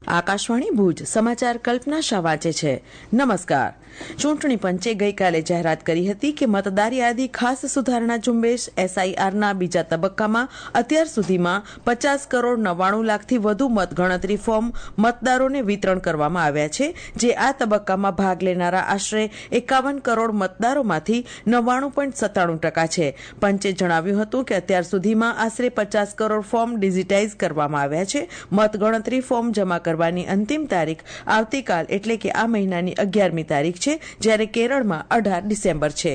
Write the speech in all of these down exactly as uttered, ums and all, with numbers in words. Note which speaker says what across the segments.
Speaker 1: આકાશવાણી ભુજ સમાચાર કલ્પના શાહ વાંચે છે. નમસ્કાર. ચૂંટણી પંચે ગઈકાલે જાહેરાત કરી હતી કે મતદાર યાદી ખાસ સુધારણા ઝુંબેશ એસઆઈઆરના બીજા તબક્કામાં અત્યાર સુધીમાં પચાસ કરોડ નવ્વાણું લાખથી વધુ મતગણતરી ફોર્મ મતદારોને વિતરણ કરવામાં આવ્યા છે, જે આ તબક્કામાં ભાગ લેનારા આશરે એકાવન કરોડ મતદારોમાંથી નવ્વાણું પોઈન્ટ સત્તાણું ટકા છે. પંચે જણાવ્યું હતું કે અત્યાર સુધીમાં આશરે પચાસ કરોડ ફોર્મ ડિજિટાઇઝ કરવામાં આવ્યા છે. મતગણતરી ફોર્મ જમા કરવાની અંતિમ તારીખ આવતીકાલ એટલે કે આ મહિનાની અગિયારમી તારીખ છે, જ્યારે કેરળમાં અઢાર ડિસેમ્બર છે.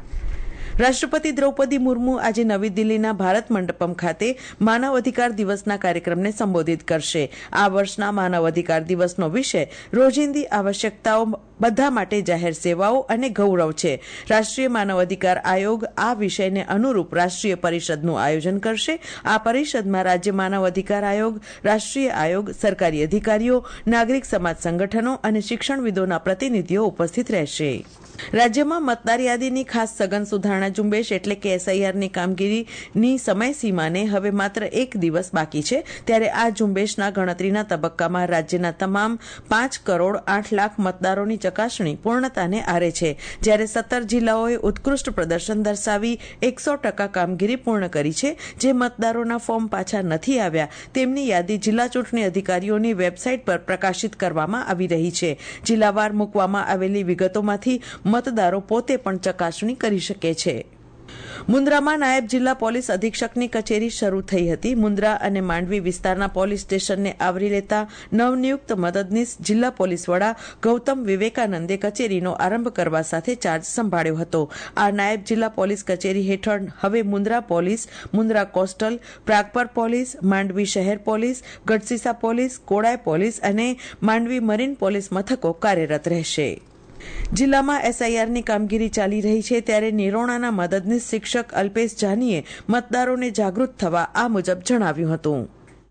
Speaker 1: રાષ્ટ્રપતિ દ્રૌપદી મુર્મુ આજે નવી દિલ્હીના ભારત મંડપમ ખાતે માનવ અધિકાર દિવસના કાર્યક્રમને સંબોધિત કરશે. આ વર્ષના માનવ અધિકાર દિવસનો વિષય રોજિંદી આવશ્યકતાઓ બધા માટે જાહેર સેવાઓ અને ગૌરવ છે. રાષ્ટ્રીય માનવ અધિકાર આયોગ આ વિષયને અનુરૂપ રાષ્ટ્રીય પરિષદનું આયોજન કરશે. આ પરિષદમાં રાજ્ય માનવ અધિકાર આયોગ, રાષ્ટ્રીય આયોગ, સરકારી અધિકારીઓ, નાગરિક સમાજ સંગઠનો અને શિક્ષણવિદોના પ્રતિનિધિઓ ઉપસ્થિત રહેશે. રાજ્યમાં મતદાર યાદીની ખાસ સઘન સુધારણા ઝુંબેશ એટલે કે એસઆઈઆરની કામગીરીની સમયસીમાને હવે માત્ર એક દિવસ બાકી છે, ત્યારે આ ઝુંબેશના ગણતરીના તબક્કામાં રાજ્યના તમામ પાંચ કરોડ આઠ લાખ મતદારોની ચકાસણી પૂર્ણતાને આરે છે, જ્યારે સત્તર જિલ્લાઓએ ઉત્કૃષ્ટ પ્રદર્શન દર્શાવી એકસો ટકા કામગીરી પૂર્ણ કરી છે. જે મતદારોના ફોર્મ પાછા નથી આવ્યા તેમની યાદી જિલ્લા ચૂંટણી અધિકારીઓની વેબસાઇટ પર પ્રકાશિત કરવામાં આવી રહી છે. જિલ્લાવાર મૂકવામાં આવેલી વિગતોમાંથી મતદારો પોતે પણ ચકાસણી કરી શકે છે. મુન્દ્રામાં નાયબ જિલ્લા પોલીસ અધિક્ષકની કચેરી શરૂ થઈ હતી. મુન્દ્રા અને માંડવી વિસ્તારના પોલીસ સ્ટેશનને આવરી લેતા નવનિયુક્ત મદદનીશ જિલ્લા પોલીસ વડા ગૌતમ વિવેકાનંદે કચેરીનો આરંભ કરવા સાથે ચાર્જ સંભાળ્યો હતો. આ નાયબ જિલ્લા પોલીસ કચેરી હેઠળ હવે Mundra police, Mundra coastal, Pragpar police, Mandvi શહેર police, Gadhsisa police, Koday police અને માંડવી મરીન પોલીસ મથકો કાર્યરત રહેશે. જિલ્લામાં એસઆઈઆરની કામગીરી ચાલી રહી છે, ત્યારે નિરોણાના મદદનીશ શિક્ષક અલ્પેશ જાનીએ મતદારોને જાગૃત થવા આ મુજબ જણાવ્યું હતું.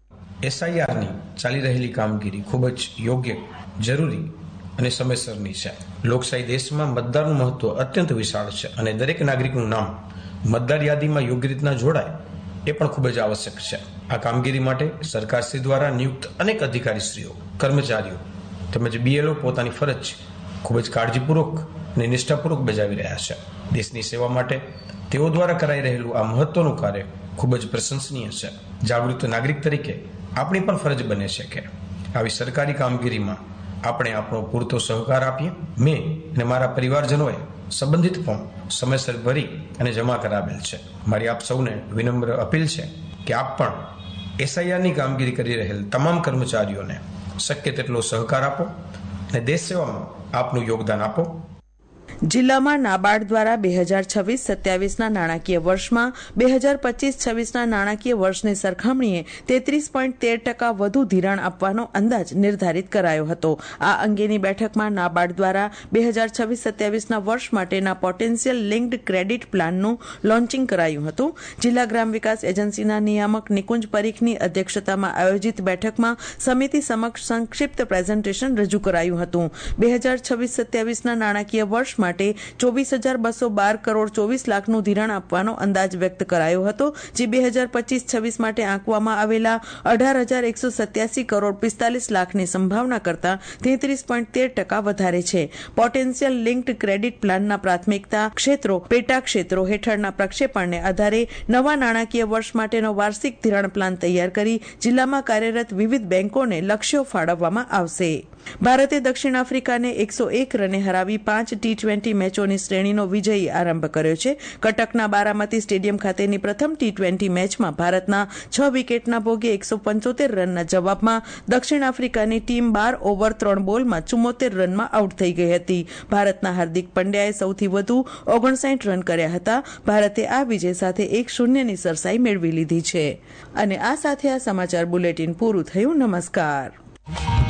Speaker 2: એસઆઈઆરની ચાલી રહેલી કામગીરી ખૂબ જ યોગ્ય, જરૂરી અને સમયસરની છે. લોકશાહી દેશમાં મતદારનું મહત્વ અત્યંત વિશાળ છે અને દરેક નાગરિકનું નામ મતદાર યાદીમાં યોગ્ય રીતના જોડાય એ પણ ખૂબ જ આવશ્યક છે. આ કામગીરી માટે સરકારશ્રી દ્વારા નિયુક્ત અનેક અધિકારીશ્રીઓ, કર્મચારીઓ તેમજ બીએલઓ પોતાની ફરજ ખૂબ જ કાળજીપૂર્વક અને નિષ્ઠાપૂર્વક બજાવી રહ્યા છે. દેશની સેવા માટે તેઓ દ્વારા કરાઈ રહેલું આ મહત્વનું કાર્ય ખૂબ જ પ્રશંસનીય છે. જાગૃત નાગરિક તરીકે આપણી પણ ફરજ બને છે કે આવી સરકારી કામગીરીમાં આપણે આપણો પૂરતો સહકાર આપીએ. મેં અને મારા પરિવારજનોએ સંબંધિત ફોર્મ સમયસર ભરી અને જમા કરાવેલ છે. મારી આપ સૌને વિનમ્ર અપીલ છે કે આપ પણ એસઆઈઆરની કામગીરી કરી રહેલ તમામ કર્મચારીઓને શક્ય તેટલો સહકાર આપો અને દેશ સેવામાં આપનું યોગદાન આપો.
Speaker 1: જિલ્લામાં નાબાર્ડ દ્વારા બે હજાર છવ્વીસ સત્યાવીસના નાણાકીય વર્ષમાં બે હજાર પચીસ છવ્વીસના નાણાકીય વર્ષની સરખામણીએ તેત્રીસ પોઈન્ટ તેર ટકા વધુ ધિરાણ આપવાનો અંદાજ નિર્ધારિત કરાયો હતો. આ અંગેની બેઠકમાં નાબાર્ડ દ્વારા બે હજાર છવ્વીસ સત્યાવીસના વર્ષ માટેના પોટેન્શિયલ લિંક્ડ ક્રેડિટ પ્લાનનું લોન્ચિંગ કરાયું હતું. જિલ્લા ગ્રામ વિકાસ એજન્સીના નિયામક નિકુંજ પરીખની અધ્યક્ષતામાં આયોજિત બેઠકમાં સમિતિ સમક્ષ સંક્ષિપ્ત પ્રેઝન્ટેશન રજૂ કરાયું હતું. બે હજાર છવ્વીસ સત્યાવીસના નાણાકીય વર્ષ માટે ચોવીસ હજાર બસો બાર કરોડ ચોવીસ લાખનું ધિરાણ આપવાનો અંદાજ વ્યક્ત કરાયો હતો, જે બે હજાર પચીસ છવ્વીસ માટે આંકવામાં આવેલા અઢાર હજાર એકસો સત્યાસી કરોડ પિસ્તાલીસ લાખની સંભાવના કરતા તેત્રીસ પોઈન્ટ તેર ટકા વધારે છે. પોટેન્શિયલ લિંક્ડ ક્રેડિટ પ્લાનના પ્રાથમિકતા ક્ષેત્રો, પેટા ક્ષેત્રો હેઠળના પ્રક્ષેપણને આધારે નવા નાણાકીય વર્ષ માટેનો વાર્ષિક ધિરાણ પ્લાન તૈયાર કરી જિલ્લામાં કાર્યરત વિવિધ બેંકોને લક્ષ્યો ફાળવવામાં આવશે. ભારતે દક્ષિણ આફ્રિકાને એકસો એક રને હરાવી પાંચ ટી ટ્વેન્ટી મેચોની શ્રેણીનો વિજયી આરંભ કર્યો છે. કટકના બારામતી સ્ટેડિયમ ખાતેની પ્રથમ ટી ટ્વેન્ટી મેચમાં ભારતના છ વિકેટના ભોગે એકસો પંચોતેર રનના જવાબમાં દક્ષિણ આફ્રિકાની ટીમ બાર ઓવર ત્રણ બોલમાં ચુમ્મોતેર રનમાં આઉટ થઈ ગઈ હતી. ભારતના હાર્દિક પંડ્યાએ સૌથી વધુ ઓગણસાઠ રન કર્યા હતા. ભારતે આ વિજય સાથે એક શૂન્યની સરસાઈ મેળવી લીધી છે. અને આ સાથે આ સમાચાર બુલેટિન પૂરું થયું. નમસ્કાર.